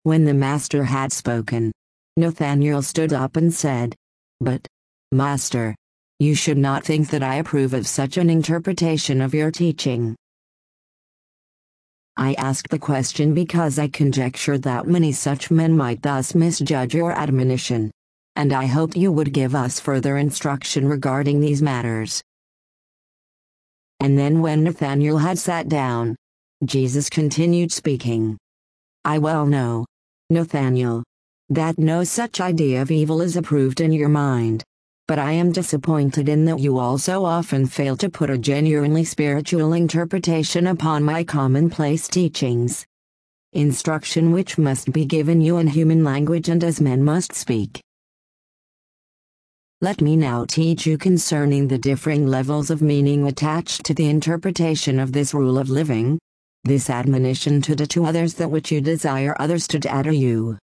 When the master had spoken, Nathanael stood up and said, "But, Master, you should not think that I approve of such an interpretation of your teaching. I ask the question because I conjecture that many such men might thus misjudge your admonition, and I hoped you would give us further instruction regarding these matters." And then when Nathanael had sat down, Jesus continued speaking. "I well know, Nathanael, that no such idea of evil is approved in your mind. But I am disappointed in that you also often fail to put a genuinely spiritual interpretation upon my commonplace teachings. Instruction which must be given you in human language and as men must speak. Let me now teach you concerning the differing levels of meaning attached to the interpretation of this rule of living, this admonition to do to others that which you desire others to do to you.